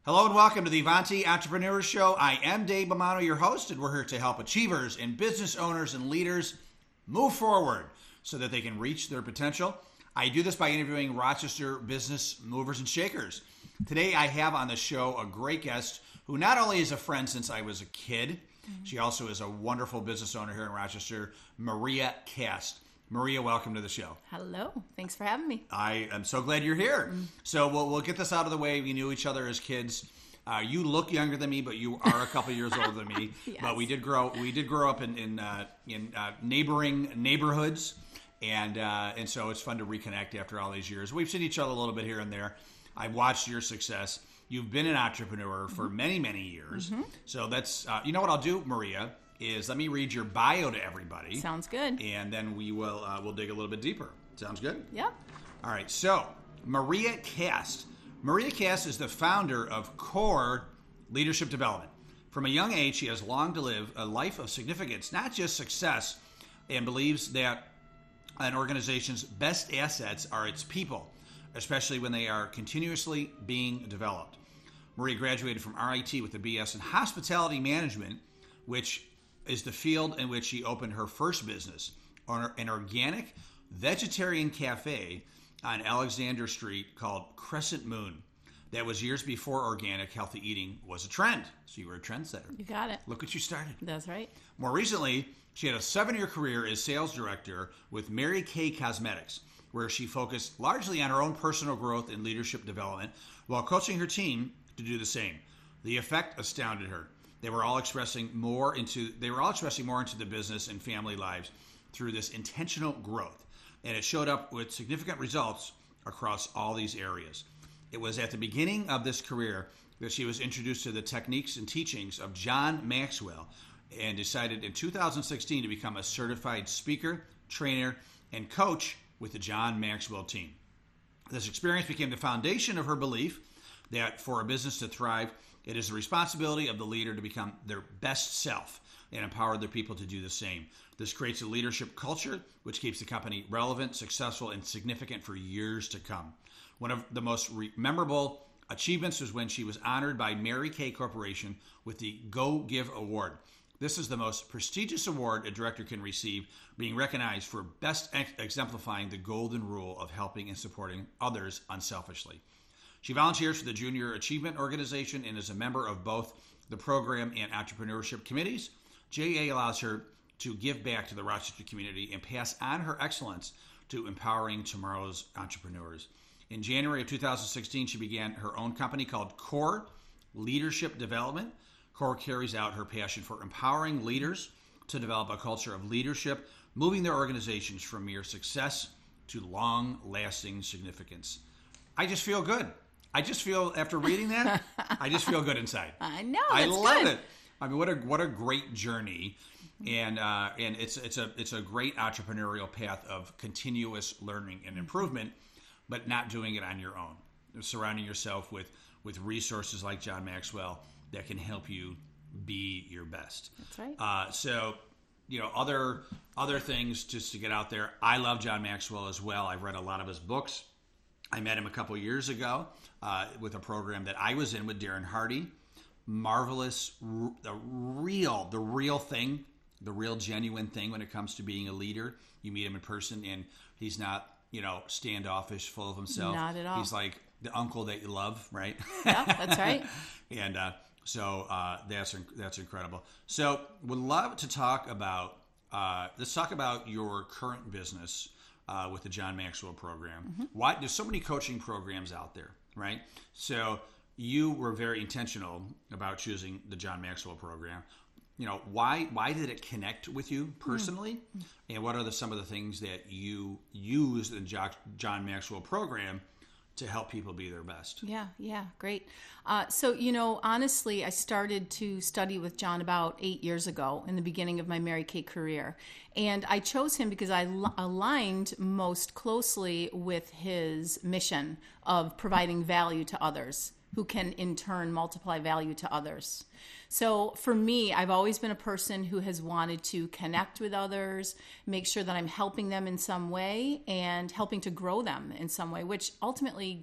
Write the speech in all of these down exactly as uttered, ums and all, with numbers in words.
Hello and welcome to the Ivanti Entrepreneurs Show. I am Dave Bomano, your host, and we're here to help achievers and business owners and leaders move forward so that they can reach their potential. I do this by interviewing Rochester business movers and shakers. Today I have on the show a great guest who not only is a friend since I was a kid, mm-hmm. she also is a wonderful business owner here in Rochester, Maria Kast. Maria, welcome to the show. Hello. Thanks for having me. I am so glad you're here. Mm. So we'll, we'll get this out of the way. We knew each other as kids. Uh, you look younger than me, but you are a couple years older than me. Yes. But we did grow we did grow up in in, uh, in uh, neighboring neighborhoods, and uh, and so it's fun to reconnect after all these years. We've seen each other a little bit here and there. I've watched your success. You've been an entrepreneur for mm-hmm. many many years. Mm-hmm. So that's uh, you know what I'll do, Maria. Is let me read your bio to everybody. Sounds good. And then we will uh, we'll dig a little bit deeper. Sounds good? Yep. All right. So Maria Kast. Maria Kast is the founder of Core Leadership Development. From a young age, she has longed to live a life of significance, not just success, and believes that an organization's best assets are its people, especially when they are continuously being developed. Maria graduated from R I T with a B S in Hospitality Management, which is the field in which she opened her first business, an organic vegetarian cafe on Alexander Street called Crescent Moon. That was years before organic healthy eating was a trend. So you were a trendsetter. You got it. Look what you started. That's right. More recently, she had a seven-year career as sales director with Mary Kay Cosmetics, where she focused largely on her own personal growth and leadership development while coaching her team to do the same. The effect astounded her. They were all expressing more into they were all expressing more into the business and family lives through this intentional growth. And it showed up with significant results across all these areas. It was at the beginning of this career that she was introduced to the techniques and teachings of John Maxwell and decided in two thousand sixteen to become a certified speaker, trainer, and coach with the John Maxwell team. This experience became the foundation of her belief that for a business to thrive, it is the responsibility of the leader to become their best self and empower their people to do the same. This creates a leadership culture which keeps the company relevant, successful, and significant for years to come. One of the most re- memorable achievements was when she was honored by Mary Kay Corporation with the Go Give Award. This is the most prestigious award a director can receive, being recognized for best ex- exemplifying the golden rule of helping and supporting others unselfishly. She volunteers for the Junior Achievement Organization and is a member of both the program and entrepreneurship committees. J A allows her to give back to the Rochester community and pass on her excellence to empowering tomorrow's entrepreneurs. In January of two thousand sixteen, she began her own company called Core Leadership Development. Core carries out her passion for empowering leaders to develop a culture of leadership, moving their organizations from mere success to long-lasting significance. I just feel good. I just feel, after reading that, I just feel good inside. I know. I that's love good. it. I mean, what a what a great journey, and uh, and it's it's a it's a great entrepreneurial path of continuous learning and improvement, but not doing it on your own. Surrounding yourself with with resources like John Maxwell that can help you be your best. That's right. Uh, so, you know, other other things just to get out there. I love John Maxwell as well. I've read a lot of his books. I met him a couple years ago uh, with a program that I was in with Darren Hardy. Marvelous, r- the real, the real thing, the real genuine thing when it comes to being a leader. You meet him in person and he's not, you know, standoffish, full of himself. Not at all. He's like the uncle that you love, right? Yeah, that's right. and uh, so uh, that's that's incredible. So would love to talk about, uh, let's talk about your current business uh, with the John Maxwell program. Mm-hmm. Why there's so many coaching programs out there, right? So you were very intentional about choosing the John Maxwell program. You know, why why did it connect with you personally? Mm. And what are the, some of the things that you used in the John Maxwell program to help people be their best? Yeah, yeah, great. Uh, so, you know, honestly, I started to study with John about eight years ago in the beginning of my Mary Kay career. And I chose him because I l- aligned most closely with his mission of providing value to others, who can in turn multiply value to others. So for me, I've always been a person who has wanted to connect with others, make sure that I'm helping them in some way and helping to grow them in some way, which ultimately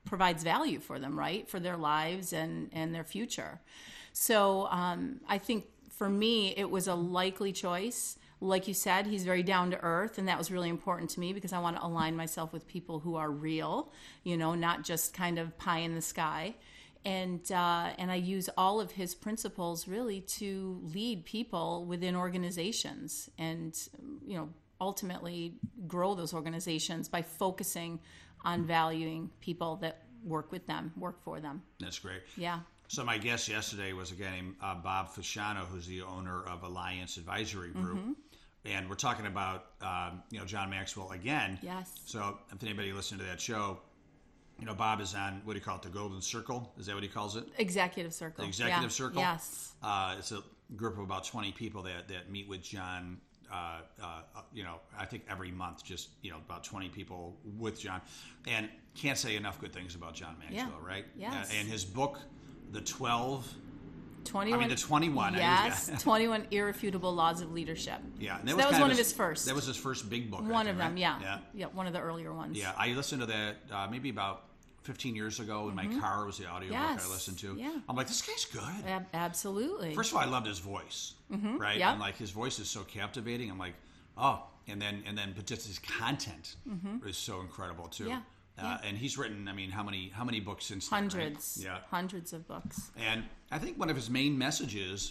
provides value for them, right? For their lives and, and their future. So um, I think for me, it was a likely choice. Like you said, he's very down to earth, and that was really important to me because I want to align myself with people who are real, you know, not just kind of pie in the sky. And uh, and I use all of his principles really to lead people within organizations and, you know, ultimately grow those organizations by focusing on valuing people that work with them, work for them. That's great. Yeah. So my guest yesterday was a guy named uh, Bob Fasciano, who's the owner of Alliance Advisory Group. Mm-hmm. And we're talking about, um, you know, John Maxwell again. Yes. So if anybody listened to that show, you know, Bob is on, what do you call it, the Golden Circle? Is that what he calls it? Executive Circle. The Executive yeah. Circle? Yes. Uh, it's a group of about twenty people that, that meet with John, uh, uh, you know, I think every month, just, you know, about twenty people with John. And can't say enough good things about John Maxwell, yeah. right? Yes. Uh, and his book, The twelve... twenty-one, I mean, the twenty-one. Yes, twenty-one Irrefutable Laws of Leadership. Yeah. And that so was, that was one of his, his first. That was his first big book. One I of think, them, right? yeah. yeah. Yeah, one of the earlier ones. Yeah, I listened to that uh, maybe about fifteen years ago in mm-hmm. my car. It was the audiobook yes. I listened to. Yeah. I'm like, this guy's good. Ab- absolutely. First of all, I loved his voice, mm-hmm. right? Yep. And like his voice is so captivating. I'm like, oh, and then and then but just his content mm-hmm. is so incredible too. Yeah. Uh, yeah. And he's written, I mean, how many how many books since hundreds? Then, right? Yeah, hundreds of books. And I think one of his main messages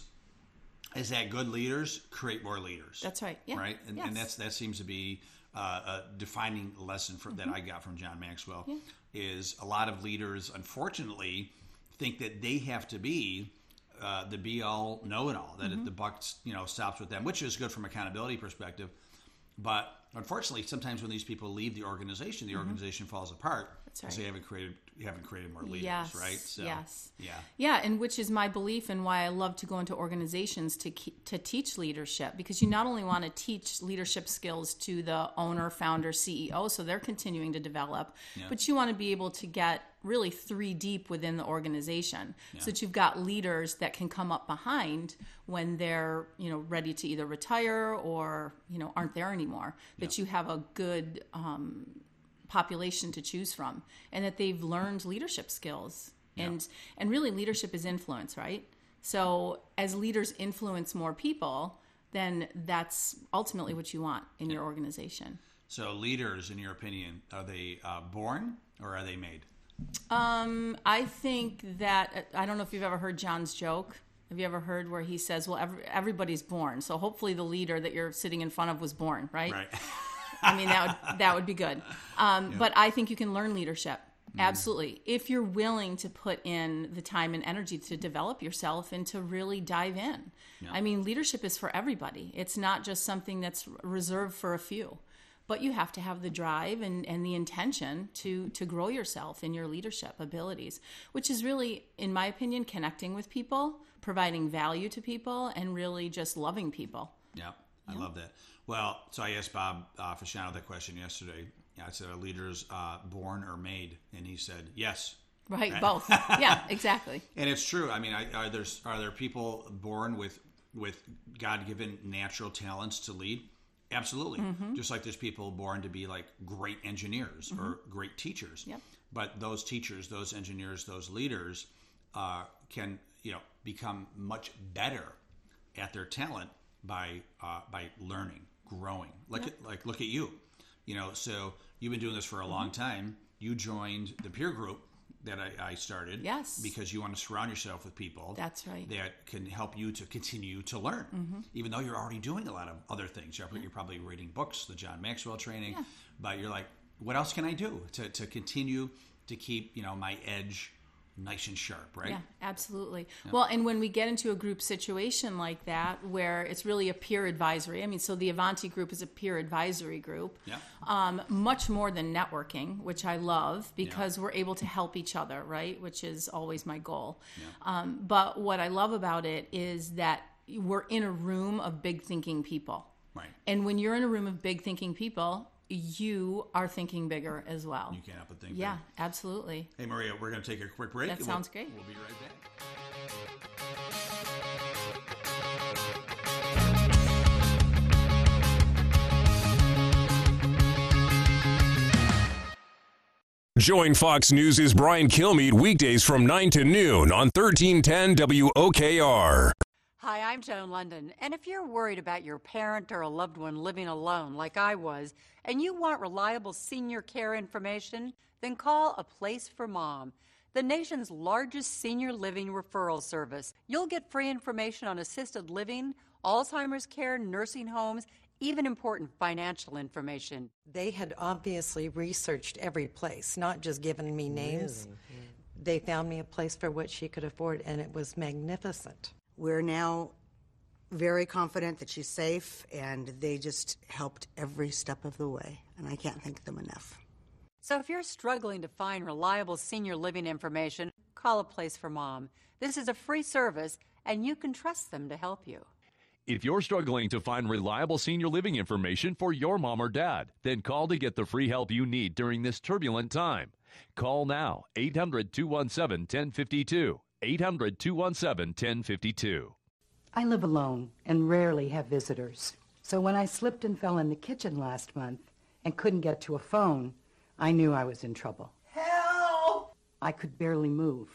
is that good leaders create more leaders. That's right. Yeah. Right, and, yes. and that's that seems to be uh, a defining lesson for, mm-hmm. that I got from John Maxwell. Yeah. Is a lot of leaders, unfortunately, think that they have to be uh, the be all, know it all. That mm-hmm. it, the buck, you know, stops with them, which is good from accountability perspective. But unfortunately, sometimes when these people leave the organization, the mm-hmm. organization falls apart because right. they haven't created you haven't created more leaders, yes. right? So, yes. Yeah. Yeah, and which is my belief and why I love to go into organizations to keep, to teach leadership, because you not only want to teach leadership skills to the owner, founder, C E O, so they're continuing to develop, yeah. but you want to be able to get really three deep within the organization, yeah. so that you've got leaders that can come up behind when they're, you know, ready to either retire or, you know, aren't there anymore. That yeah. you have a good um, population to choose from, and that they've learned leadership skills. Yeah. And and really, leadership is influence, right? So as leaders influence more people, then that's ultimately what you want in yeah. your organization. So leaders, in your opinion, are they uh, born or are they made? Um, I think that, I don't know if you've ever heard John's joke. Have you ever heard where he says, well, every, everybody's born, so hopefully the leader that you're sitting in front of was born, right? Right. I mean, that would, that would be good. Um, yeah. But I think you can learn leadership. Mm. Absolutely. If you're willing to put in the time and energy to develop yourself and to really dive in. Yeah. I mean, leadership is for everybody. It's not just something that's reserved for a few. But you have to have the drive and, and the intention to to grow yourself in your leadership abilities, which is really, in my opinion, connecting with people, providing value to people, and really just loving people. Yeah, I yeah. love that. Well, so I asked Bob uh, Fasciano that question yesterday. I said, are leaders uh, born or made? And he said, yes. Right, right? Both. Yeah, exactly. And it's true. I mean, I, are there are there people born with with God-given natural talents to lead? Absolutely. Mm-hmm. Just like there's people born to be like great engineers mm-hmm. or great teachers. Yep. But those teachers, those engineers, those leaders uh, can, you know, become much better at their talent by uh, by learning, growing. Like yep. like look at you. You know, so you've been doing this for a mm-hmm. long time. You joined the peer group that I, I started. Yes. Because you want to surround yourself with people. That's right. That can help you to continue to learn. Mm-hmm. Even though you're already doing a lot of other things. You're, yeah. you're probably reading books, the John Maxwell training. Yeah. But you're like, what else can I do to, to continue to keep, you know, my edge nice and sharp, right? Yeah, absolutely. Yeah. Well, and when we get into a group situation like that, where it's really a peer advisory, I mean, so the Avanti group is a peer advisory group, yeah. um, much more than networking, which I love because yeah. we're able to help each other, right? Which is always my goal. Yeah. Um, but what I love about it is that we're in a room of big thinking people. Right. And when you're in a room of big thinking people, you are thinking bigger as well. You can't help but think Yeah, bigger. Absolutely. Hey, Maria, we're going to take a quick break. That sounds we'll, great. We'll be right back. Join Fox News' Brian Kilmeade weekdays from nine to noon on thirteen ten W O K R. Hi, I'm Joan London, and if you're worried about your parent or a loved one living alone like I was, and you want reliable senior care information, then call A Place for Mom, the nation's largest senior living referral service. You'll get free information on assisted living, Alzheimer's care, nursing homes, even important financial information. They had obviously researched every place, not just given me names. Really? Mm. They found me a place for what she could afford, and it was magnificent. We're now very confident that she's safe, and they just helped every step of the way, and I can't thank them enough. So if you're struggling to find reliable senior living information, call A Place for Mom. This is a free service, and you can trust them to help you. If you're struggling to find reliable senior living information for your mom or dad, then call to get the free help you need during this turbulent time. Call now, eight hundred, two one seven, one oh five two, eight hundred, two one seven, one oh five two. I live alone and rarely have visitors. So when I slipped and fell in the kitchen last month and couldn't get to a phone, I knew I was in trouble. Help! I could barely move.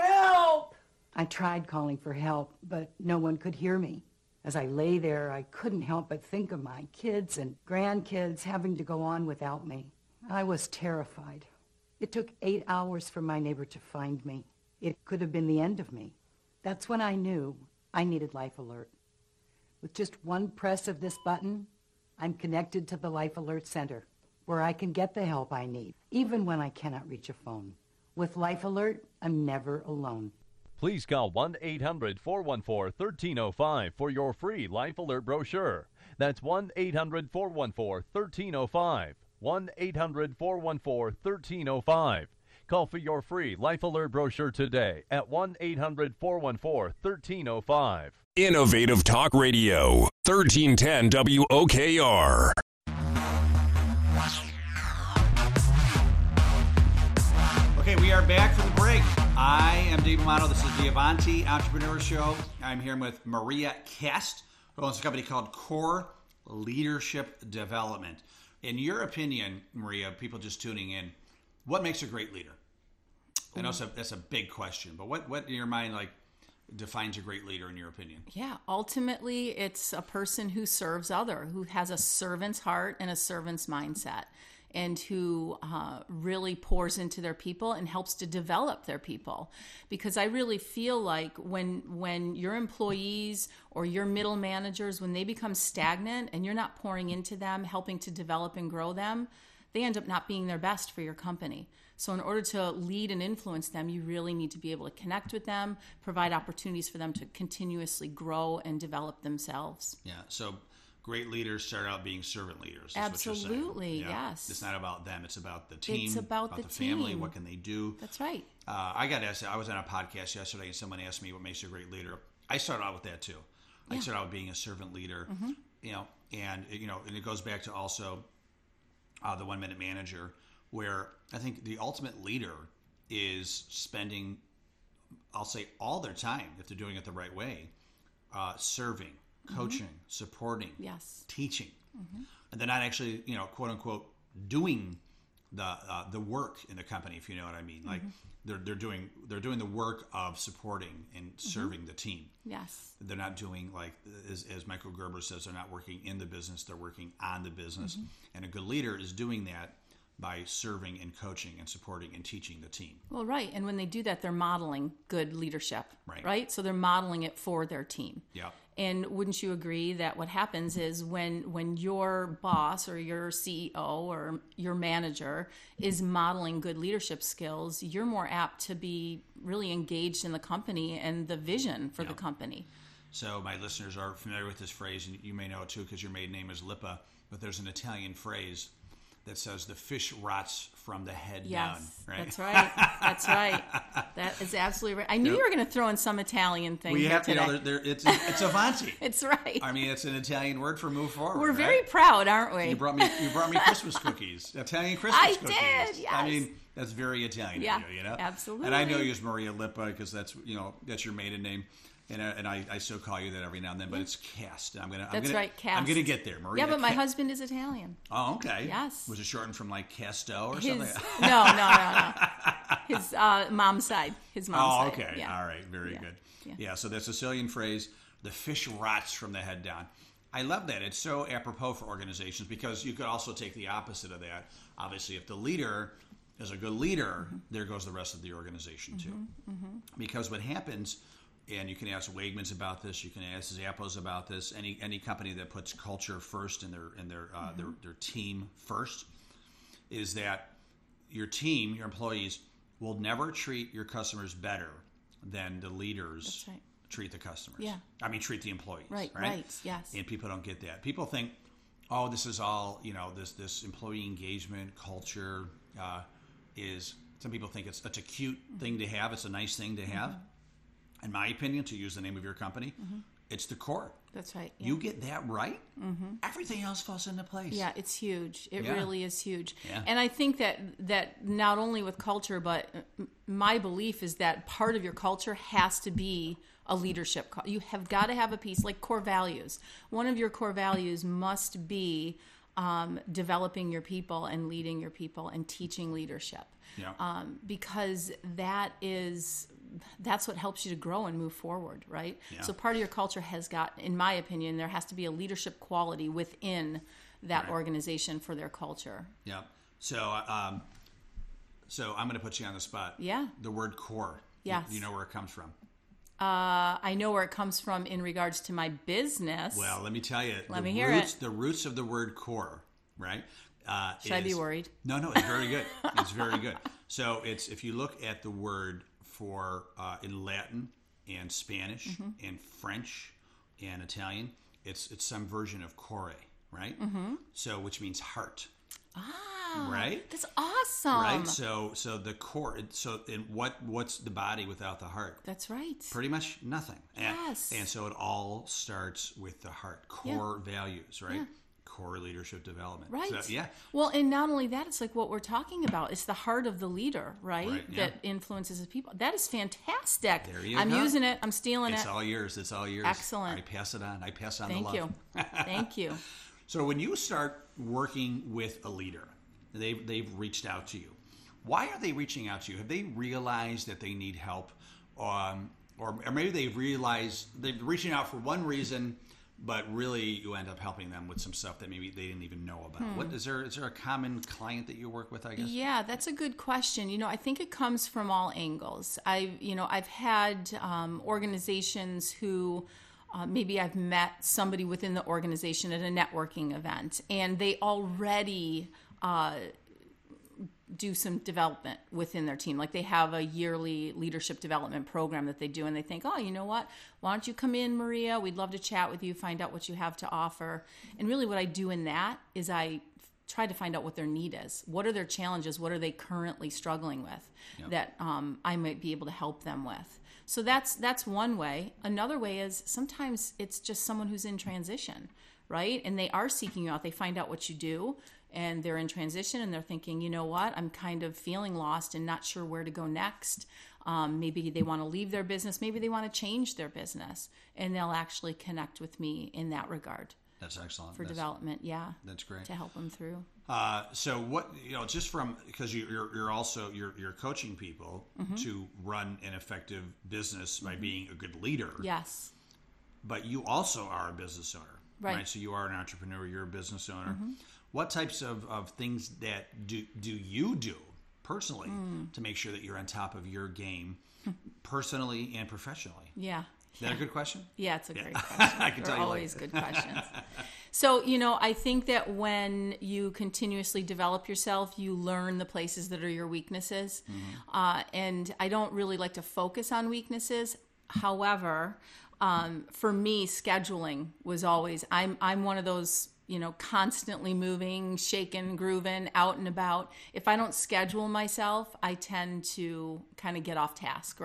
Help! I tried calling for help, but no one could hear me. As I lay there, I couldn't help but think of my kids and grandkids having to go on without me. I was terrified. It took eight hours for my neighbor to find me. It could have been the end of me. That's when I knew I needed Life Alert. With just one press of this button, I'm connected to the Life Alert Center, where I can get the help I need, even when I cannot reach a phone. With Life Alert, I'm never alone. Please call one eight hundred, four one four, one three zero five for your free Life Alert brochure. That's one eight hundred, four one four, one three zero five. one eight hundred, four one four, one three zero five. Call for your free Life Alert brochure today at one eight hundred, four one four, one three zero five. Innovative Talk Radio, thirteen ten W O K R. Okay, we are back from the break. I am Dave Amato. This is the Avanti Entrepreneur Show. I'm here with Maria Kast, who owns a company called Core Leadership Development. In your opinion, Maria, people just tuning in, what makes a great leader? I know so that's a big question, but what, what in your mind like defines a great leader in your opinion? Yeah, ultimately, it's a person who serves other, who has a servant's heart and a servant's mindset, and who uh, really pours into their people and helps to develop their people. Because I really feel like when when your employees or your middle managers, when they become stagnant and you're not pouring into them, helping to develop and grow them, they end up not being their best for your company. So in order to lead and influence them, you really need to be able to connect with them, provide opportunities for them to continuously grow and develop themselves. Yeah, so great leaders start out being servant leaders. Absolutely, yeah. yes. It's not about them. It's about the team. It's about, about the, the family. team. What can they do? That's right. Uh, I got asked. I was on a podcast yesterday, and someone asked me what makes you a great leader. I started out with that too. I yeah. started out being a servant leader. Mm-hmm. You know, and you know, and it goes back to also uh, the one minute manager, where I think the ultimate leader is spending, I'll say, all their time, if they're doing it the right way, uh, serving, coaching, mm-hmm. supporting, yes, teaching, mm-hmm. and they're not actually, you know, quote unquote, doing the uh, the work in the company, if you know what I mean. Like mm-hmm. they're they're doing they're doing the work of supporting and serving mm-hmm. the team. Yes, they're not doing like as, as Michael Gerber says, they're not working in the business; they're working on the business. Mm-hmm. And a good leader is doing that by serving and coaching and supporting and teaching the team. Well, right. And when they do that, they're modeling good leadership, right? right? So they're modeling it for their team. Yeah. And wouldn't you agree that what happens is when when your boss or your C E O or your manager is modeling good leadership skills, you're more apt to be really engaged in the company and the vision for yeah. the company. So my listeners are familiar with this phrase, and you may know it too because your maiden name is Lippa, but there's an Italian phrase that says the fish rots from the head yes, down. Right? That's right. That's right. That is absolutely right. I knew yep. you were going to throw in some Italian thing. We here have, today. you know, there, it's it's Avanti. It's right. I mean, it's an Italian word for move forward. We're right? very proud, aren't we? You brought me you brought me Christmas cookies, Italian Christmas I cookies. I did. Yes. I mean, that's very Italian yeah, of you, you know. Absolutely. And I know you as Maria Lippa because that's you know that's your maiden name. And, uh, and I, I still call you that every now and then, but it's Cast. I'm gonna. I'm That's gonna, right, Cast. I'm gonna get there, Maria. Yeah, but my Ca- husband is Italian. Oh, okay. Yes. Was it shortened from like Casto or His, something? no, no, no, no. His uh, mom's side. His mom's Oh, side. okay. Yeah. All right. Very Yeah. good. Yeah. Yeah. So the Sicilian phrase, the fish rots from the head down. I love that. It's so apropos for organizations because you could also take the opposite of that. Obviously, if the leader is a good leader, mm-hmm. there goes the rest of the organization too. Mm-hmm. Mm-hmm. Because what happens, and you can ask Wegmans about this, you can ask Zappos about this, any any company that puts culture first in their in their uh, mm-hmm. their, their team first, is that your team, your employees, will never treat your customers better than the leaders That's right. treat the customers. Yeah. I mean, treat the employees. Right, right, right, yes. And people don't get that. People think, oh, this is all, you know, this this employee engagement culture uh, is, some people think it's, it's a cute thing to have. It's a nice thing to have. Mm-hmm. In my opinion, to use the name of your company, mm-hmm. it's the core. That's right. Yeah. You get that right, mm-hmm. everything else falls into place. Yeah, it's huge. It Yeah. really is huge. Yeah. And I think that that not only with culture, but my belief is that part of your culture has to be a leadership. cu- You have got to have a piece like core values. One of your core values must be um, developing your people and leading your people and teaching leadership. Yeah. Um, because that is that's what helps you to grow and move forward, right? Yeah. So part of your culture has got, in my opinion, there has to be a leadership quality within that Right. organization for their culture. Yeah. So, um, so I'm going to put you on the spot. Yeah. The word core. Yes. You, you know where it comes from. Uh, I know where it comes from in regards to my business. Well, let me tell you. Let the me hear roots, it. The roots of the word core, right? Uh, Should I be is- worried? No, no, it's very good. It's very good. So it's, if you look at the word for uh, in Latin and Spanish Mm-hmm. and French and Italian, it's it's some version of core, right? Mm-hmm. So which means heart, Ah, right? That's awesome. Right. So so the core. So and what what's the body without the heart? That's right. Pretty much nothing. And, Yes. and so it all starts with the heart, core values, right? Yeah. Core leadership development. Right. So, yeah. Well, and not only that, it's like what we're talking about. It's the heart of the leader, right? Right, yeah. That influences his people. That is fantastic. There you I'm go. using it. I'm stealing It's it. all yours. It's all yours. Excellent. I pass it on. I pass on Thank the love. you. Thank you. So when you start working with a leader, they've, they've reached out to you. Why are they reaching out to you? Have they realized that they need help? Um, or, or maybe they've realized they're reaching out for one reason, but really you end up helping them with some stuff that maybe they didn't even know about. Hmm. What is there? Is there a common client that you work with, I guess? Yeah, that's a good question. You know, I think it comes from all angles. I, you know, I've had um, organizations who uh, maybe I've met somebody within the organization at a networking event, and they already uh, do some development within their team. Like they have a yearly leadership development program that they do, and they think, oh, you know what? Why don't you come in, Maria? We'd love to chat with you, find out what you have to offer. And really what I do in that is I try to find out what their need is. What are their challenges? What are they currently struggling with Yep. that um, I might be able to help them with? So that's that's one way. Another way is sometimes it's just someone who's in transition, right? And they are seeking you out. They find out what you do, and they're in transition, and they're thinking, you know what? I'm kind of feeling lost and not sure where to go next. Um, maybe they want to leave their business. Maybe they want to change their business, and they'll actually connect with me in that regard That's excellent. for That's, development. Yeah, That's great. to help them through. Uh, so what, you know, just from, because you, you're you're also you're you're coaching people Mm-hmm. to run an effective business by being a good leader. Yes. But you also are a business owner, Right. So you are an entrepreneur. You're a business owner. Mm-hmm. What types of, of things that do do you do personally Mm. to make sure that you're on top of your game, personally and professionally? Yeah. Is that a good question? Yeah, it's a Yeah. great question. I can They're tell you always like- good questions. So, you know, I think that when you continuously develop yourself, you learn the places that are your weaknesses. Mm-hmm. Uh, and I don't really like to focus on weaknesses. However, um, for me, scheduling was always, I'm, I'm one of those, you know, constantly moving, shaking, grooving, out and about. If I don't schedule myself, I tend to kind of get off task, right? Right.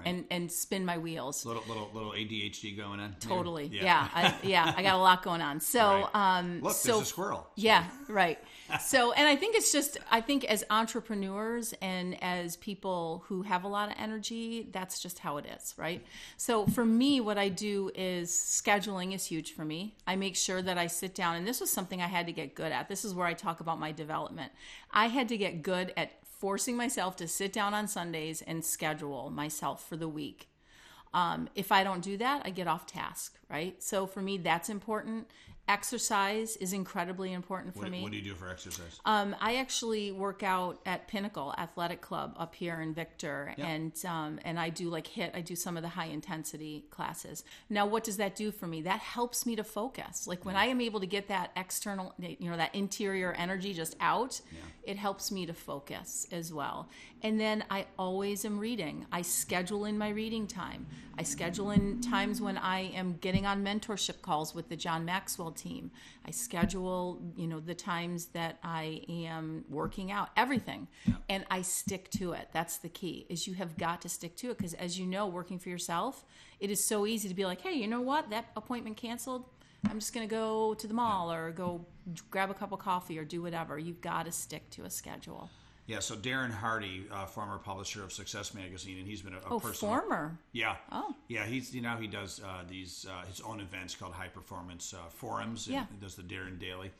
Right. and and spin my wheels. Little little little A D H D going on. Totally. Yeah. Yeah. I, yeah. I got a lot going on. So, Right. um, Look, so, there's a squirrel. Yeah. Right. So, and I think it's just, I think as entrepreneurs and as people who have a lot of energy, that's just how it is. Right. So for me, what I do is scheduling is huge for me. I make sure that I sit down, and this was something I had to get good at. This is where I talk about my development. I had to get good at forcing myself to sit down on Sundays and schedule myself for the week. Um, if I don't do that, I get off task, right? So for me, that's important. Exercise is incredibly important for What, me. what do you do for exercise? Um, I actually work out at Pinnacle Athletic Club up here in Victor, Yeah. and um, and I do like HIIT. I do some of the high intensity classes. Now, what does that do for me? That helps me to focus. Like when I am able to get that external, you know, that interior energy just out, it helps me to focus as well. And then I always am reading. I schedule in my reading time. I schedule in times when I am getting on mentorship calls with the John Maxwell team. I schedule, you know, the times that I am working out, everything. And I stick to it. That's the key, is you have got to stick to it. Because as you know, working for yourself, it is so easy to be like, hey, you know what? That appointment canceled. I'm just going to go to the mall or go grab a cup of coffee or do whatever. You've got to stick to a schedule. Yeah, so Darren Hardy, uh, former publisher of Success Magazine, and he's been a, a Oh, person. former. Yeah. Oh. Yeah, he's you know he does uh, these uh, his own events called High Performance uh, Forums. And Yeah. He does the Darren Daily.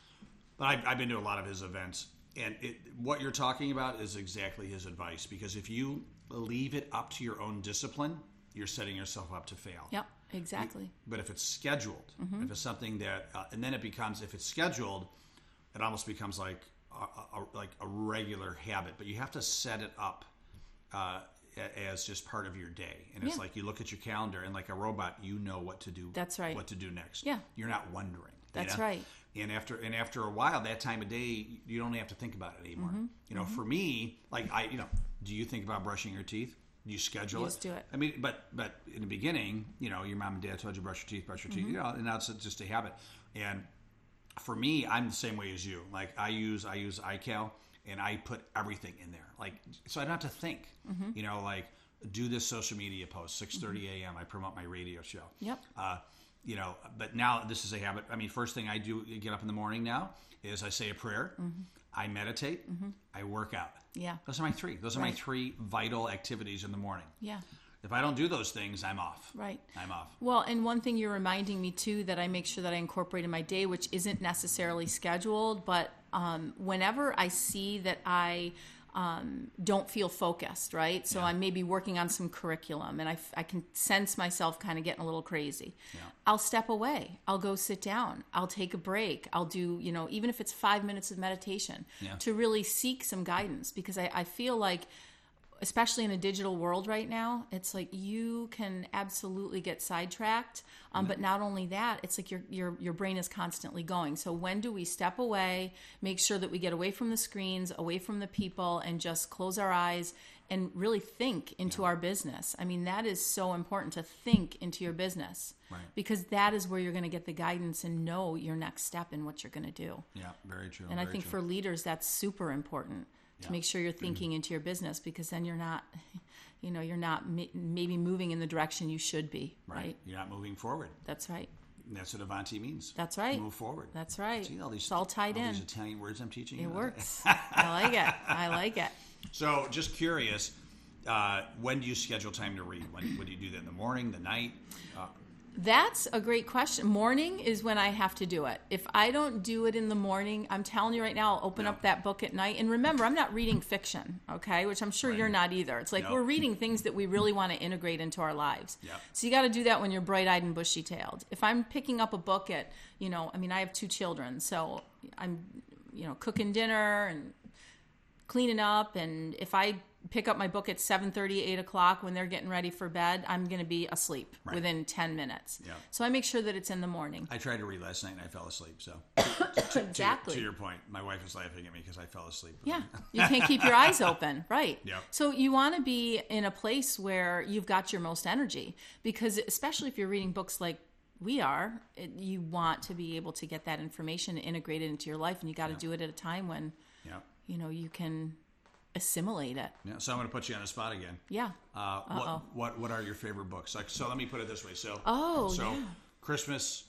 But I've, I've been to a lot of his events, and it, what you're talking about is exactly his advice. Because if you leave it up to your own discipline, you're setting yourself up to fail. Yep, exactly. But if it's scheduled, Mm-hmm. if it's something that, uh, and then it becomes, if it's scheduled, it almost becomes like a, a, like a regular habit. But you have to set it up uh, a- as just part of your day. And it's Yeah. like you look at your calendar, and like a robot, you know what to do. That's right. What to do next. Yeah. You're not wondering. you That's know? right. And after and after a while, that time of day, you don't have to think about it anymore. Mm-hmm. You know, for me, like I, you know, do you think about brushing your teeth? Do you schedule You it? just do it. I mean, but but in the beginning, you know, your mom and dad told you brush your teeth, brush your teeth, Mm-hmm. you know, and now it's just a habit. And for me, I'm the same way as you. Like I use I use iCal, and I put everything in there, like so I don't have to think. Mm-hmm. You know, like do this social media post six thirty a.m. I promote my radio show. Yep. Uh, you know, but now this is a habit. I mean, first thing I do get up in the morning now is I say a prayer, I meditate, I work out. Yeah. Those are my three. Those are my Right. three vital activities in the morning. Yeah. If I don't do those things, I'm off. Right. I'm off. Well, and one thing you're reminding me too that I make sure that I incorporate in my day, which isn't necessarily scheduled, but um, whenever I see that I um, don't feel focused, right? So I'm maybe working on some curriculum and I, f- I can sense myself kind of getting a little crazy. Yeah. I'll step away. I'll go sit down. I'll take a break. I'll do, you know, even if it's five minutes of meditation Yeah. to really seek some guidance, because I, I feel like, especially in a digital world right now, it's like you can absolutely get sidetracked. Um, but not only that, it's like your your your brain is constantly going. So when do we step away, make sure that we get away from the screens, away from the people, and just close our eyes and really think into our business? I mean, that is so important, to think into your business. Right. Because that is where you're going to get the guidance and know your next step and what you're going to do. Yeah, very true. And I very think true. for leaders, that's super important to Yeah. make sure you're thinking into your business, because then you're not, you know, you're not m- maybe moving in the direction you should be, right? You're not moving forward. That's right. And that's what Avanti means. That's right. Move forward. That's right. See all these, It's all tied all in. these Italian words I'm teaching you? It works. I like it. I like it. So, just curious, uh, when do you schedule time to read? When, when do you do that? In the morning, the night? Uh, That's a great question. Morning is when I have to do it. If I don't do it in the morning, I'm telling you right now, I'll open Yeah. up that book at night. And remember, I'm not reading fiction, okay? Which I'm sure Right. you're not either. It's like No. we're reading things that we really want to integrate into our lives. Yep. So you got to do that when you're bright-eyed and bushy-tailed. If I'm picking up a book at, you know, I mean, I have two children, so I'm, you know, cooking dinner and cleaning up, and if I pick up my book at seven thirty, eight o'clock when they're getting ready for bed, I'm going to be asleep Right. within ten minutes. Yeah. So I make sure that it's in the morning. I tried to read last night and I fell asleep. So, Exactly. to your point, my wife was laughing at me because I fell asleep. Yeah. You can't keep your eyes open. Right. Yeah. So you want to be in a place where you've got your most energy, because especially if you're reading books like we are, it, you want to be able to get that information integrated into your life, and you got to do it at a time when, Yeah. you know, you can assimilate it. Yeah, so I'm going to put you on the spot again. Yeah. Uh, Uh-oh. what what what are your favorite books? Like, so let me put it this way. So Oh, so yeah. Christmas,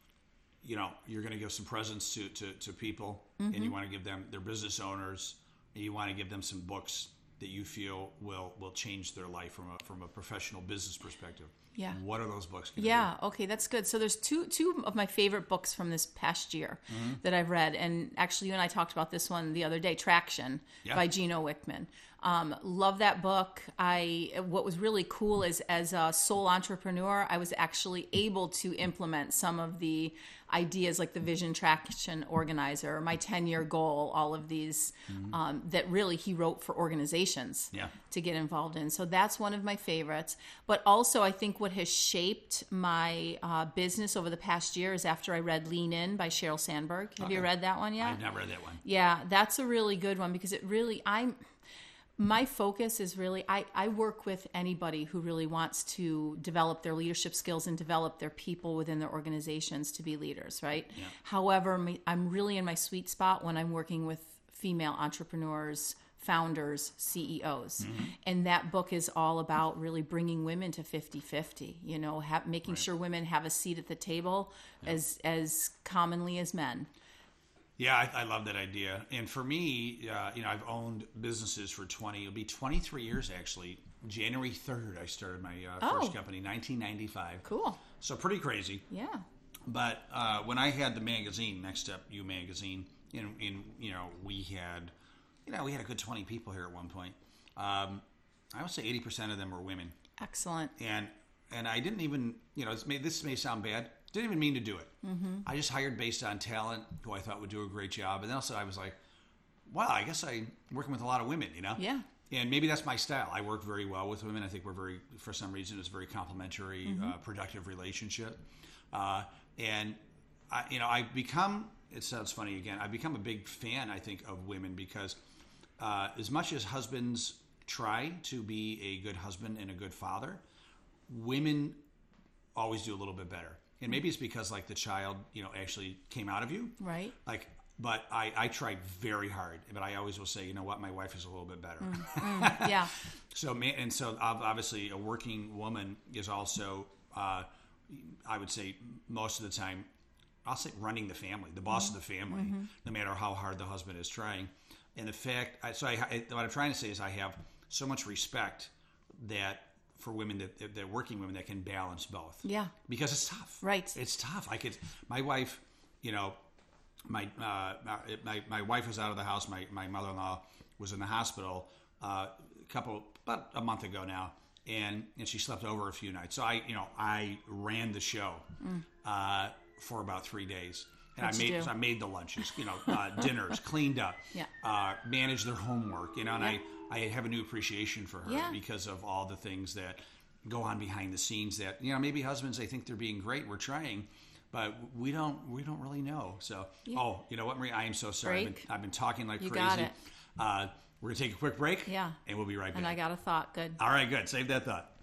you know, you're going to give some presents to to, to people, Mm-hmm. and you want to give them, they're business owners, and you want to give them some books that you feel will will change their life from a from a professional business perspective. Yeah. What are those books going to Yeah, okay, that's good. So there's two two of my favorite books from this past year Mm-hmm. that I've read, and actually you and I talked about this one the other day, Traction Yeah. by Gino Wickman. Um, love that book. I what was really cool is as a sole entrepreneur, I was actually able to implement some of the ideas like the Vision Traction Organizer, my ten-year goal, all of these um, that really he wrote for organizations Yeah. to get involved in. So that's one of my favorites. But also I think what has shaped my uh, business over the past year is after I read Lean In by Sheryl Sandberg. Have you Okay. read that one yet? I've not read that one. Yeah, that's a really good one because it really, I'm, my focus is really, I, I work with anybody who really wants to develop their leadership skills and develop their people within their organizations to be leaders, right? Yeah. However, my, I'm really in my sweet spot when I'm working with female entrepreneurs, founders, C E Os. Mm-hmm. And that book is all about really bringing women to fifty-fifty, you know, ha- making sure women have a seat at the table as as commonly as men. Yeah, I, I love that idea. And for me, uh, you know, I've owned businesses for twenty, it'll be twenty-three years actually. January third, I started my uh, Oh. first company, nineteen ninety-five. Cool. So pretty crazy. Yeah. But uh, when I had the magazine, Next Step U magazine, in, in you know, we had, you know, we had a good twenty people here at one point. Um, I would say eighty percent of them were women. Excellent. And and I didn't even, you know, it's may, this may sound bad. Didn't even mean to do it. Mm-hmm. I just hired based on talent, who I thought would do a great job. And then also I was like, wow, I guess I'm working with a lot of women, you know? Yeah. And maybe that's my style. I work very well with women. I think we're very, for some reason, it's a very complementary, Mm-hmm. uh, productive relationship. Uh, and, I, you know, I become, it sounds funny again, I become a big fan, I think, of women because uh, as much as husbands try to be a good husband and a good father, women always do a little bit better. And maybe it's because, like, the child, you know, actually came out of you. Right. Like, but I, I tried very hard. But I always will say, you know what, my wife is a little bit better. Mm, yeah. So, man, and so ob- obviously a working woman is also, uh, I would say most of the time, I'll say running the family, the boss of the family, no matter how hard the husband is trying. And the fact, I, so I, I, what I'm trying to say is I have so much respect that for women that they're working women that can balance both. Yeah. Because it's tough. Right. It's tough. I could, my wife, you know, my, uh, my, my wife was out of the house. My, my mother-in-law was in the hospital uh, a couple, about a month ago now. And, and she slept over a few nights. So I, you know, I ran the show mm. uh, for about three days. And What'd I you made do? so I made the lunches, you know, uh, dinners, cleaned up, Yeah. uh, managed their homework, you know, and Yeah. I, I have a new appreciation for her Yeah. because of all the things that go on behind the scenes that, you know, maybe husbands, they think they're being great, we're trying, but we don't we don't really know. So, Yeah. oh, you know what, Marie, I am so sorry. I've been, Break. I've been talking like You crazy. got it. Uh, we're going to take a quick break. Yeah. And we'll be right back. And I got a thought. Good. All right, good. Save that thought.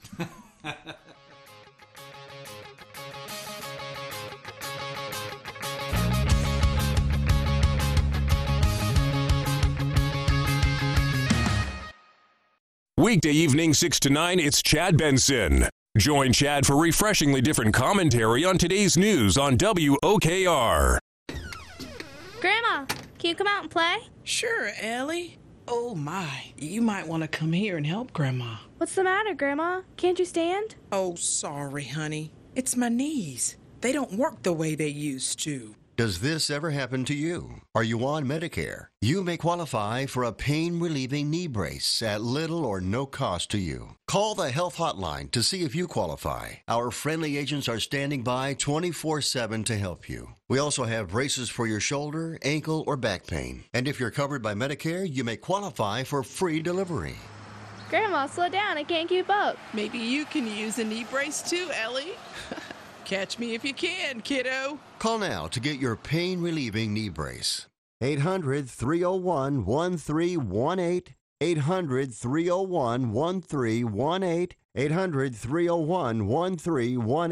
Weekday evening six to nine, it's Chad Benson. Join Chad for refreshingly different commentary on today's news on W O K R. Grandma, can you come out and play? Sure, Ellie. Oh my, you might want to come here and help Grandma. What's the matter, Grandma? Can't you stand? Oh, sorry, honey. It's my knees. They don't work the way they used to. Does this ever happen to you? Are you on Medicare? You may qualify for a pain-relieving knee brace at little or no cost to you. Call the Health Hotline to see if you qualify. Our friendly agents are standing by twenty-four seven to help you. We also have braces for your shoulder, ankle, or back pain. And if you're covered by Medicare, you may qualify for free delivery. Grandma, slow down. I can't keep up. Maybe you can use a knee brace too, Ellie. Catch me if you can, kiddo. Call now to get your pain-relieving knee brace. eight hundred, three oh one, one three one eight. eight hundred, three oh one, one three one eight. eight hundred, three oh one, one three one eight.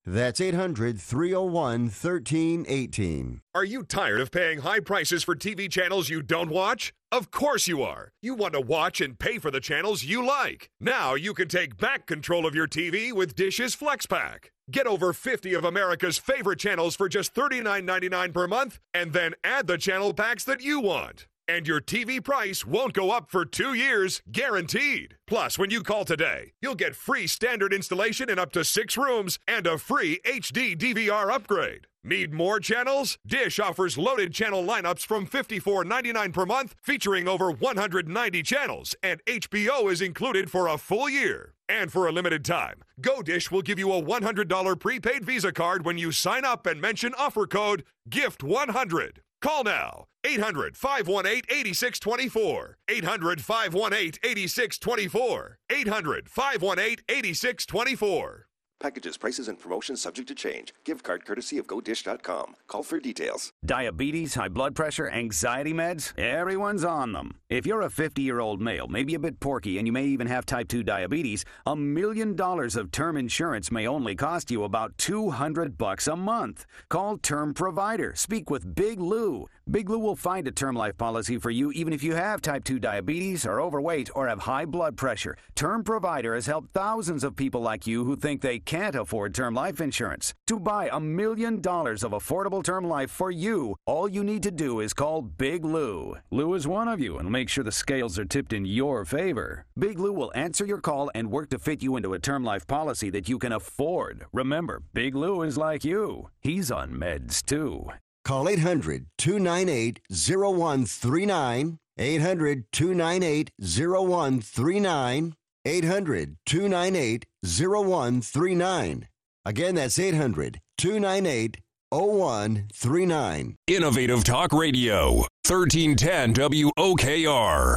That's eight hundred, three oh one, one three one eight. Are you tired of paying high prices for T V channels you don't watch? Of course you are. You want to watch and pay for the channels you like. Now you can take back control of your T V with Dish's FlexPack. Get over fifty of America's favorite channels for just thirty-nine ninety-nine per month, and then add the channel packs that you want. And your T V price won't go up for two years, guaranteed. Plus, when you call today, you'll get free standard installation in up to six rooms and a free H D D V R upgrade. Need more channels? Dish offers loaded channel lineups from fifty-four ninety-nine per month, featuring over one hundred ninety channels, and H B O is included for a full year. And for a limited time, GoDish will give you a one hundred dollars prepaid Visa card when you sign up and mention offer code gift one hundred. Call now, eight hundred, five one eight, eight six two four, eight hundred, five one eight, eight six two four, eight hundred, five one eight, eight six two four. Packages, prices, and promotions subject to change. Gift card courtesy of go dish dot com. Call for details. Diabetes, high blood pressure, anxiety meds, everyone's on them. If you're a fifty-year-old male, maybe a bit porky, and you may even have type two diabetes, a million dollars of term insurance may only cost you about two hundred bucks a month. Call Term Provider. Speak with Big Lou. Big Lou will find a term life policy for you even if you have type two diabetes, are overweight, or have high blood pressure. Term Provider has helped thousands of people like you who think they can't afford term life insurance. To buy a million dollars of affordable term life for you, all you need to do is call Big Lou. Lou is one of you and will make sure the scales are tipped in your favor. Big Lou will answer your call and work to fit you into a term life policy that you can afford. Remember, Big Lou is like you. He's on meds too. Call eight hundred, two nine eight, oh one three nine, eight hundred, two nine eight, oh one three nine, eight hundred, two nine eight, oh one three nine. Again, that's eight hundred, two nine eight, oh one three nine. Innovative Talk Radio, thirteen ten W O K R.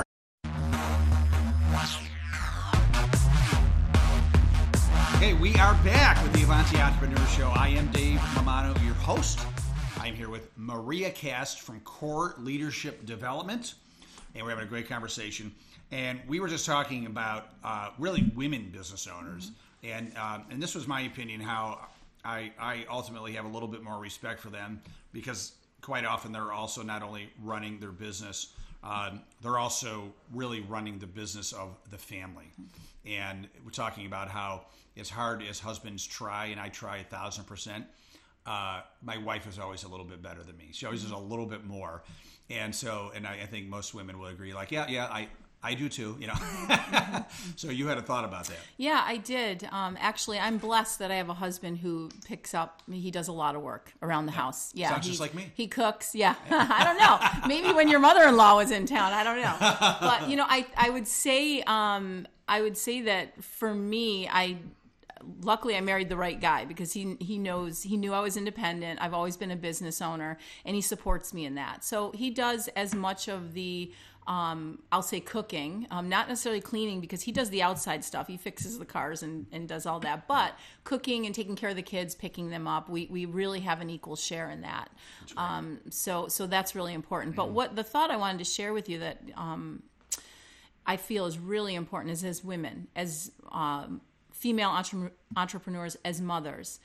Hey, we are back with the Avanti Entrepreneur Show. I am Dave Mamano, your host. I'm here with Maria Cast from Core Leadership Development, and we're having a great conversation. And we were just talking about uh, really women business owners, mm-hmm. and um, and this was my opinion how I, I ultimately have a little bit more respect for them, because quite often they're also not only running their business, um, they're also really running the business of the family. And we're talking about how as hard as husbands try, and I try a thousand percent, Uh, my wife is always a little bit better than me. She always does a little bit more. And so, and I, I think most women will agree, like, yeah, yeah, I, I do too, you know. So you had a thought about that. Yeah, I did. Um, actually, I'm blessed that I have a husband who picks up, he does a lot of work around the yeah. house. Yeah, Sounds he, just like me. He cooks, yeah. I don't know. Maybe when your mother-in-law was in town, I don't know. But, you know, I, I would say, um, I would say that for me, I... Luckily, I married the right guy, because he he knows he knew I was independent. I've always been a business owner, and he supports me in that. So he does as much of the, um, I'll say cooking, um, not necessarily cleaning, because he does the outside stuff. He fixes the cars and, and does all that. But cooking and taking care of the kids, picking them up, we we really have an equal share in that. Right. Um, so so that's really important. Mm. But what the thought I wanted to share with you that um, I feel is really important is as women, as um, female entre- entrepreneurs, as mothers,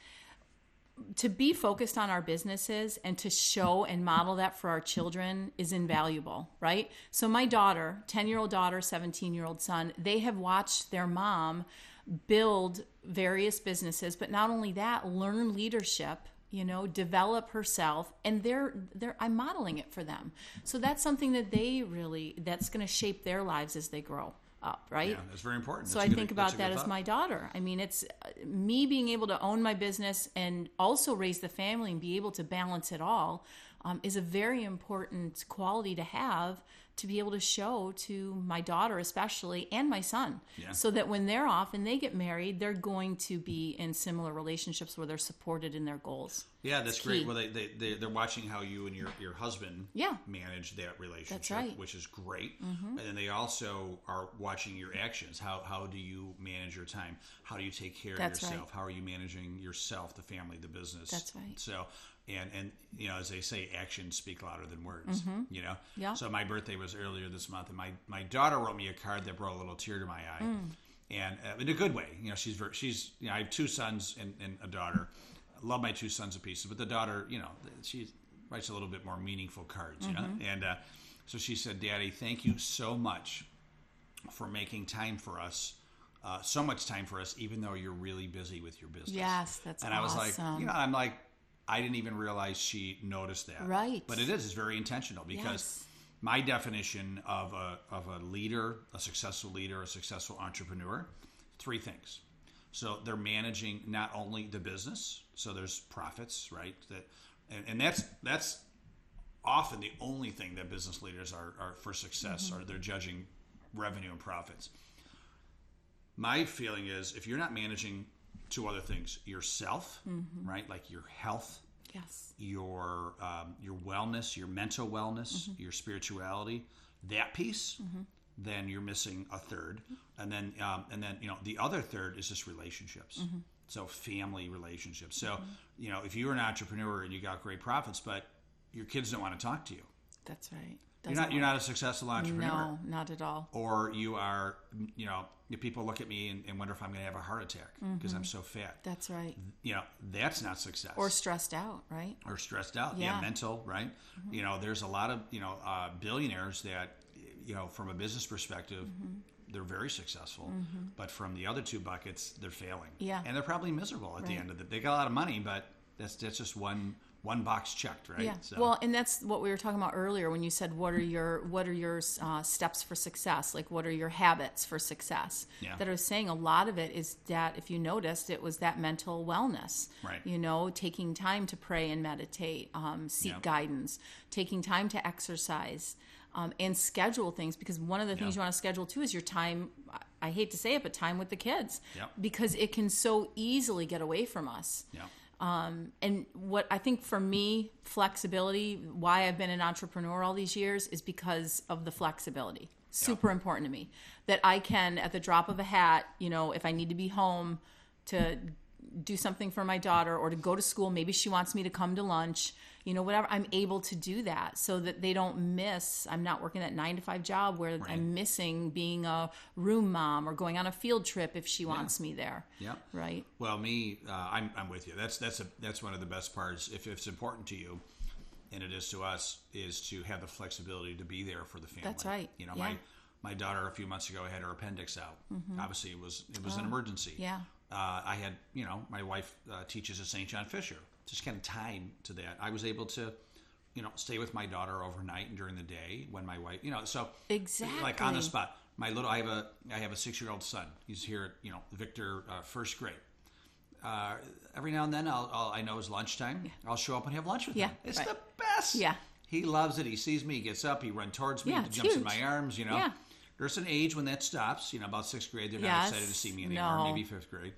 to be focused on our businesses and to show and model that for our children is invaluable, right? So my daughter, ten-year-old daughter, seventeen-year-old son, they have watched their mom build various businesses, but not only that, learn leadership, you know, develop herself, and they're they're I'm modeling it for them. So that's something that they really, that's going to shape their lives as they grow up, right? Yeah, that's very important. So that's I good, think about that as my daughter. I mean, it's uh, me being able to own my business and also raise the family and be able to balance it all um, is a very important quality to have, to be able to show to my daughter especially, and my son, yeah. so that when they're off and they get married, they're going to be in similar relationships where they're supported in their goals. Yeah, that's it's great. key. Well, they, they, they, they're watching how you and your, your husband yeah. manage that relationship, that's right. which is great. Mm-hmm. And then they also are watching your actions. How how do you manage your time? How do you take care that's of yourself? Right. How are you managing yourself, the family, the business? That's right. So, and, and you know, as they say, actions speak louder than words, mm-hmm. you know? Yeah. So my birthday was earlier this month, and my, my daughter wrote me a card that brought a little tear to my eye. Mm. and uh, in a good way. You know, she's very, she's you know, I have two sons and, and a daughter. I love my two sons of pieces, but the daughter, you know, she writes a little bit more meaningful cards. You Mm-hmm. know, and uh, so she said, "Daddy, thank you so much for making time for us." Uh, so much time for us, even though you're really busy with your business. Yes, that's and I was awesome. like, you know, I'm like, I didn't even realize she noticed that. Right. But it is, it's very intentional because Yes. my definition of a of a leader, a successful leader, a successful entrepreneur, three things. So they're managing not only the business, so there's profits, right? That, and, and that's that's often the only thing that business leaders are, are for success, Mm-hmm. or they're judging revenue and profits. My feeling is if you're not managing two other things, yourself, Mhm. right? Like your health, Yes. your um, your wellness, your mental wellness, Mhm. your spirituality, that piece, Mhm. then you're missing a third. And then um, and then you know the other third is just relationships. Mhm. So family relationships. So you know if you're an entrepreneur and you got great profits, but your kids don't want to talk to you, That's right. you're Doesn't not you're work. not a successful entrepreneur. No, not at all. Or you are, you know, if people look at me and, and wonder if I'm going to have a heart attack because Mhm. I'm so fat. That's right. You know, that's not success. Or stressed out, right? Or stressed out. Yeah, Yeah. mental, right? Mhm. You know, there's a lot of, you know, uh, billionaires that, you know, from a business perspective, Mhm. they're very successful. Mhm. But from the other two buckets, they're failing. Yeah. And they're probably miserable at the Right. end of it. They got a lot of money, but that's that's just one one box checked, right? Yeah. So, Well, and that's what we were talking about earlier when you said, "What are your what are your uh, steps for success? Like, what are your habits for success?" Yeah. That I was saying, a lot of it is that if you noticed, it was that mental wellness. Right. You know, taking time to pray and meditate, um, seek Yeah. guidance, taking time to exercise, um, and schedule things. Because one of the things Yeah. you want to schedule too is your time. I hate to say it, but time with the kids. Yeah. Because it can so easily get away from us. Yeah. Um, and what I think for me, flexibility, why I've been an entrepreneur all these years is because of the flexibility. Super important to me that I can, at the drop of a hat, you know, if I need to be home to do something for my daughter or to go to school, maybe she wants me to come to lunch, you know, whatever, I'm able to do that so that they don't miss, I'm not working that nine to five job where Right. I'm missing being a room mom or going on a field trip if she wants me there. Yeah. Right. Well, me, uh, I'm, I'm with you. That's that's a that's one of the best parts. If, if it's important to you, and it is to us, is to have the flexibility to be there for the family. That's right. You know, Yeah. my my daughter a few months ago had her appendix out. Mhm. Obviously, it was it was Oh, an emergency. yeah. Uh, I had, you know, my wife uh, teaches at Saint John Fisher. Just kind of time to that. I was able to, you know, stay with my daughter overnight and during the day when my wife, you know, so Exactly. like on the spot. My little, I have a, I have a six-year-old son. He's here at, you know, Victor, uh, first grade. Uh, every now and then, I'll, I'll, I know it's lunchtime. I'll show up and have lunch with Yeah, him. It's right. the best. Yeah. He loves it. He sees me. He gets up. He runs towards me. Yeah, he it's jumps in huge. my arms. You know. Yeah. There's an age when that stops. You know, about sixth grade, they're not Yes, excited to see me anymore. no. Maybe fifth grade.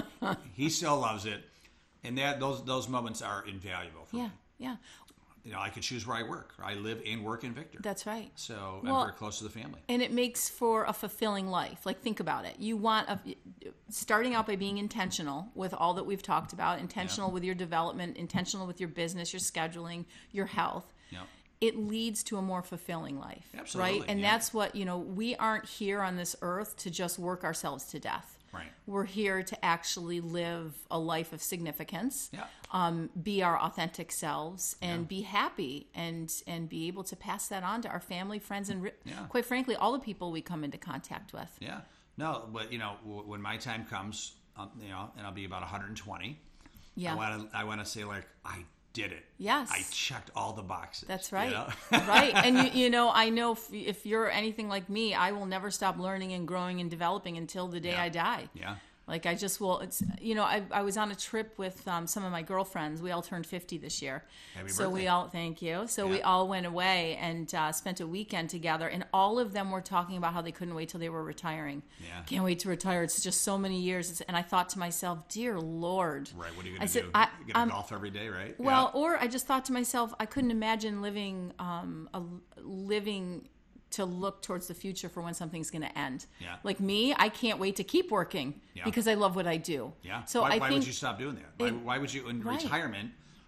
He still loves it, and that those those moments are invaluable for Yeah. me. Yeah. You know, I can choose where I work. I live and work in Victor. That's right. So Well, I'm very close to the family. And it makes for a fulfilling life. Like, think about it. You want a, starting out by being intentional with all that we've talked about, intentional Yeah. with your development, intentional with your business, your scheduling, your health. Yeah. It leads to a more fulfilling life. Absolutely, Right? And yeah. that's what, you know, we aren't here on this earth to just work ourselves to death. Right. We're here to actually live a life of significance, Yeah. um, be our authentic selves, and be happy, and and be able to pass that on to our family, friends, and, ri- Yeah. quite frankly, all the people we come into contact with. Yeah. No, but you know, w- when my time comes, um, you know, and I'll be about one hundred twenty. Yeah. I want to. I want to say like I did it. Yes. I checked all the boxes. That's right. you know? Right. And, you, you know, I know if, if you're anything like me, I will never stop learning and growing and developing until the day Yeah. I die. Yeah. Like, I just will, it's, you know, I, I was on a trip with um, some of my girlfriends. We all turned fifty this year. Happy so we birthday. all, thank you. So we Yeah. all went away and uh, spent a weekend together. And all of them were talking about how they couldn't wait till they were retiring. Yeah. Can't wait to retire. It's just so many years. It's, and I thought to myself, dear Lord. Right. What are you I going to said, do? I- You're going I'm- to golf every day, right? Well, or I just thought to myself, I couldn't imagine living, um, a, living to look towards the future for when something's going to end. Yeah. Like me, I can't wait to keep working Yeah. because I love what I do. Yeah. So why, I why think would you stop doing that? Why, it- why would you in right. retirement?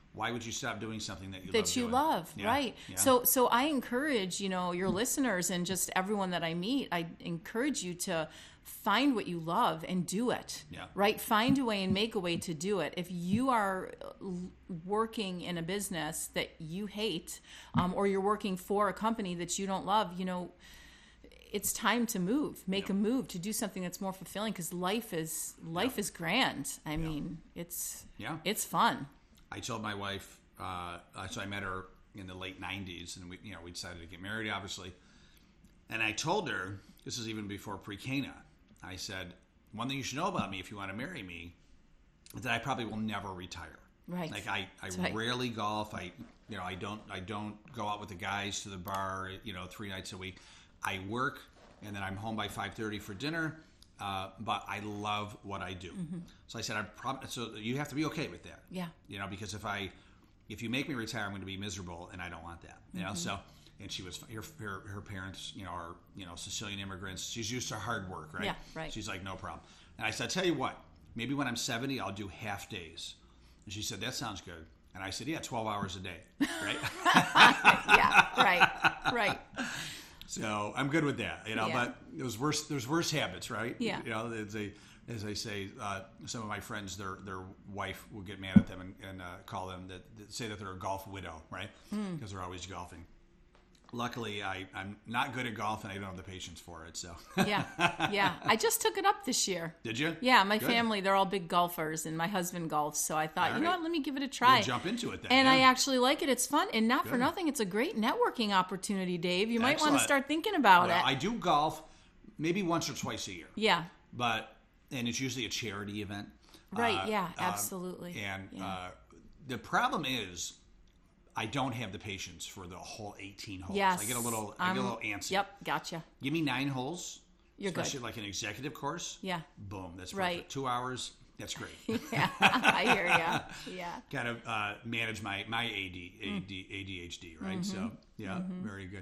why would you stop doing something that you that love you doing? love, Yeah, right? yeah. So, so I encourage, you know, your listeners and just everyone that I meet, I encourage you to find what you love and do it, Yeah. right? Find a way and make a way to do it. If you are working in a business that you hate, um, or you're working for a company that you don't love, you know, it's time to move, make a move to do something that's more fulfilling, because life is life is grand. I mean, it's Yeah. it's fun. I told my wife, uh, so I met her in the late nineties, and we, you know, we decided to get married, obviously. And I told her, this is even before pre-Cana, I said, one thing you should know about me if you want to marry me is that I probably will never retire. Right. Like I, I right. rarely golf. I, you know, I don't, I don't go out with the guys to the bar, you know, three nights a week. I work, and then I'm home by five thirty for dinner. Uh, but I love what I do. Mm-hmm. So I said, I prob- so you have to be okay with that. Yeah. You know, because if I, if you make me retire, I'm going to be miserable, and I don't want that. You know, Mm-hmm. so, and she was, her, her, her parents, you know, are, you know, Sicilian immigrants. She's used to hard work, right? Yeah, right. She's like, no problem. And I said, I'll tell you what, maybe when I'm seventy, I'll do half days. And she said, that sounds good. And I said, yeah, twelve hours a day, right? Yeah, right, right. So I'm good with that, you know. Yeah. But there's worse. There's worse habits, right? Yeah. You know, as I, as I say, uh, some of my friends, their their wife will get mad at them and, and uh, call them that, that say that they're a golf widow, right? Because Mm. they're always golfing. Luckily, I, I'm not good at golf, and I don't have the patience for it. So Yeah, yeah. I just took it up this year. Did you? Yeah, my Good. family, they're all big golfers, and my husband golfs. So I thought, All you know right. what, let me give it a try. We'll jump into it then. And yeah. I actually like it. It's fun. And not for Good. nothing, it's a great networking opportunity, Dave. You might want Excellent. to start thinking about Well, it. I do golf maybe once or twice a year. Yeah. But and it's usually a charity event. Right, Uh, yeah, um, absolutely. And Yeah. uh, the problem is, I don't have the patience for the whole eighteen holes. Yes. I get a little, I get a Um, little antsy. Yep, gotcha. Give me nine holes. You're good. especially like an executive course. Yeah. Boom. That's perfect. Right. Two hours. That's great. Yeah, I hear you. Yeah. Kind of uh, manage my my A D, A D, A D H D, right? Mhm. So yeah, Mhm. very good.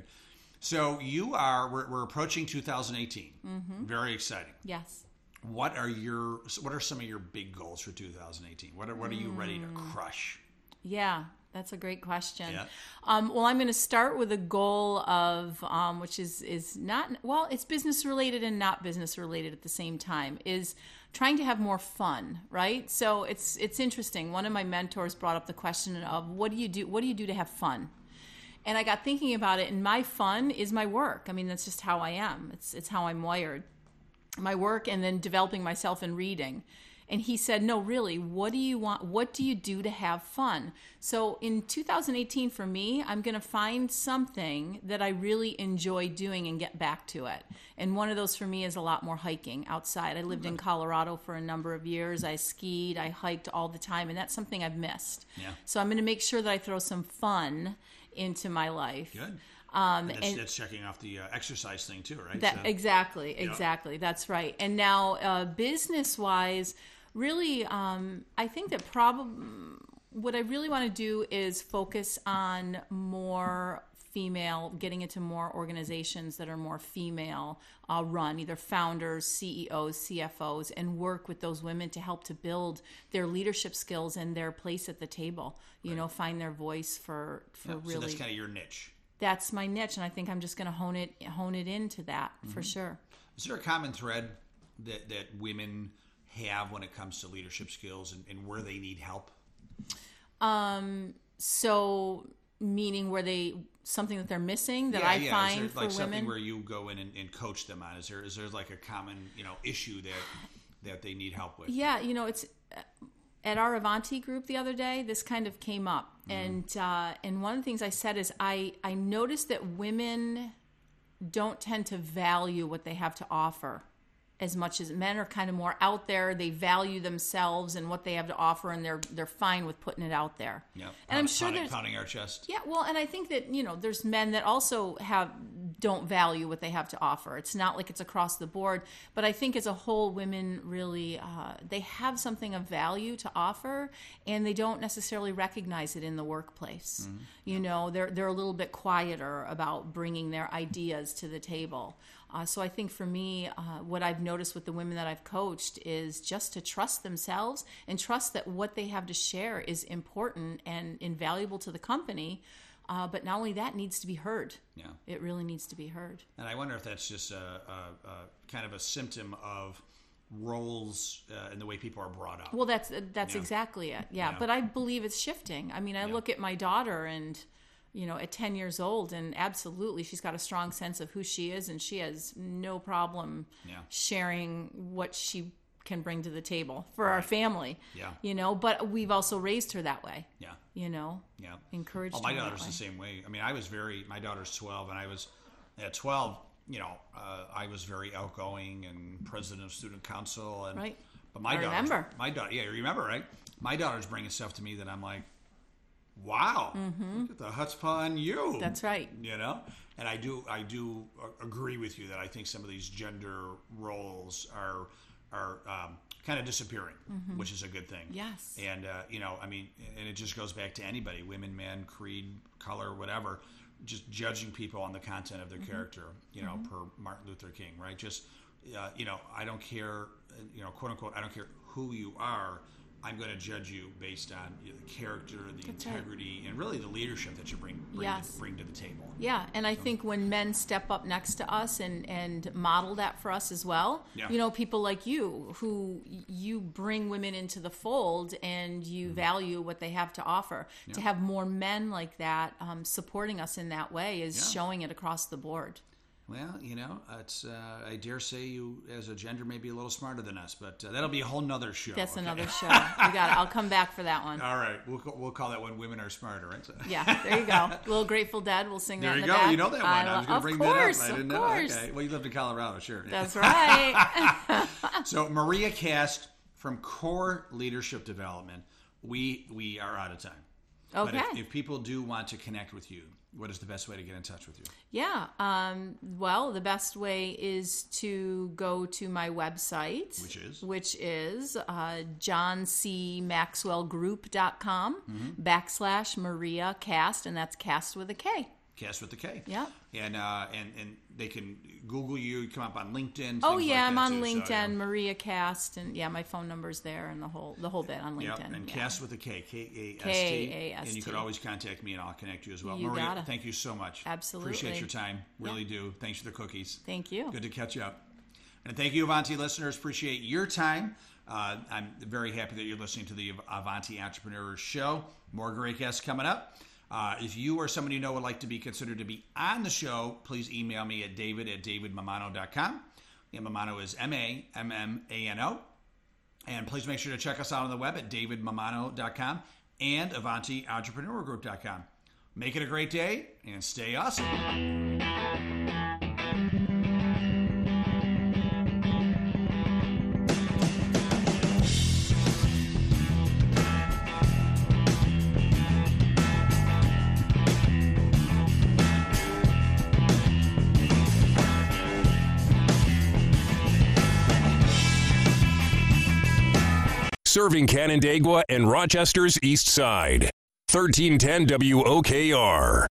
So you are we're, we're approaching two thousand eighteen. Mhm. Very exciting. Yes. What are your what are some of your big goals for two thousand eighteen? What are what are you ready to Mm. crush? Yeah, that's a great question. Yeah. Um, well, I'm going to start with a goal of, um, which is is not well, it's business related and not business related at the same time. Is trying to have more fun, right? So it's it's interesting. One of my mentors brought up the question of what do you do? What do you do to have fun? And I got thinking about it, and my fun is my work. I mean, that's just how I am. It's it's how I'm wired. My work, and then developing myself in reading. And he said, no, really, what do you want? What do you do to have fun? So in two thousand eighteen, for me, I'm going to find something that I really enjoy doing and get back to it. And one of those for me is a lot more hiking outside. I lived in Colorado for a number of years. I skied, I hiked all the time, and that's something I've missed. Yeah. So I'm going to make sure that I throw some fun into my life. Good. Um, that's, and that's checking off the uh, exercise thing too, right? that, So- exactly, Yeah. exactly. That's right. And now, uh, business-wise, really, um, I think that probably what I really want to do is focus on more female, getting into more organizations that are more female uh, run, either founders, C E Os, C F Os, and work with those women to help to build their leadership skills and their place at the table. You know, find their voice for for Yeah, really. So that's kind of your niche. That's my niche, and I think I'm just going to hone it hone it into that for Mhm. sure. Is there a common thread that, that women have when it comes to leadership skills and, and where they need help? Um, so meaning where they something that they're missing that yeah, I yeah. find is there like for something women. where you go in and, and coach them on? Is there is there like a common you know issue that that they need help with? Yeah, you know, it's at our Avanti group the other day. This kind of came up, Mm-hmm. and uh, and one of the things I said is I I noticed that women don't tend to value what they have to offer as much as men are kind of more out there. They value themselves and what they have to offer, and they're they're fine with putting it out there. Yeah, And I'm sure pounding, there's pounding our chest. Yeah, well, and I think that, you know, there's men that also have don't value what they have to offer. It's not like it's across the board, but I think as a whole, women really, uh, they have something of value to offer, and they don't necessarily recognize it in the workplace. Mm-hmm. You know, they're they're a little bit quieter about bringing their ideas to the table. Uh, so I think for me, uh, what I've noticed with the women that I've coached is just to trust themselves and trust that what they have to share is important and invaluable to the company. Uh, but not only that, needs to be heard. Yeah, it really needs to be heard. And I wonder if that's just a, a, a kind of a symptom of roles uh, and the way people are brought up. Well, that's that's yeah. exactly it. Yeah. yeah, but I believe it's shifting. I mean, I yeah. look at my daughter and, you know, at ten years old, and absolutely she's got a strong sense of who she is, and she has no problem yeah. sharing what she can bring to the table for right. our family. Yeah. You know, but we've also raised her that way. Yeah. You know? Yeah. Encouraged oh, my her daughter's that way. the same way. I mean, I was very, my daughter's twelve, and I was, at twelve, you know, uh, I was very outgoing and president of student council. And, right. But my I daughter, remember. My daughter, yeah, you remember, right? My daughter's bringing stuff to me that I'm like, wow, mm-hmm. look at the chutzpah on you. That's right. You know? And I do I do agree with you that I think some of these gender roles are are um, kind of disappearing, mm-hmm. which is a good thing. Yes. And, uh, you know, I mean, and it just goes back to anybody, women, men, creed, color, whatever, just judging people on the content of their mm-hmm. character, you know, mm-hmm. per Martin Luther King, right? Just, uh, you know, I don't care, you know, quote unquote, I don't care who you are. I'm going to judge you based on you know, the character, the That's integrity, right. and really the leadership that you bring bring, yes. to, bring to the table. Yeah, and I so. think when men step up next to us and, and model that for us as well, yeah. you know, people like you, who you bring women into the fold and you mm-hmm. value what they have to offer. Yeah. To have more men like that um, supporting us in that way is yeah. showing it across the board. Well, you know, it's uh, I dare say you, as a gender, may be a little smarter than us, but uh, that'll be a whole nother show. That's okay? another show. We got it. I'll come back for that one. All right, we'll we'll call that one "Women Are Smarter," right? So. Yeah, there you go. Little Grateful Dead. We'll sing there that. There in you the go. back. You know that one. I, I was going to bring course, that up. I didn't of know. course. Okay. Well, you lived in Colorado, sure. That's right. So, Maria Cast from Core Leadership Development. We we are out of time. Okay. But if, if people do want to connect with you, what is the best way to get in touch with you? Yeah. Um, well, the best way is to go to my website. Which is? Which is uh, john c maxwell group dot com mm-hmm. backslash Maria Cast, and that's Cast with a K. Cast with the K. Yeah. And uh, and and they can Google you. You come up on LinkedIn. Oh yeah, like I'm on too, LinkedIn, so, yeah. Maria Cast, and yeah, my phone number's there, and the whole the whole bit on LinkedIn. Yep. And yeah. Cast with a K, K A S T. K A S T. And you could always contact me, and I'll connect you as well. You Maria, gotta. Thank you so much. Absolutely. Appreciate your time. Really yeah. do. Thanks for the cookies. Thank you. Good to catch up. And thank you, Avanti listeners. Appreciate your time. Uh, I'm very happy that you're listening to the Avanti Entrepreneurs Show. More great guests coming up. Uh, if you or somebody you know would like to be considered to be on the show, please email me at david at david mamano dot com. And Mamano is M A M M A N O. And please make sure to check us out on the web at david mamano dot com and avanti entrepreneur group dot com. Make it a great day and stay awesome. Serving Canandaigua and Rochester's East Side. thirteen ten W O K R.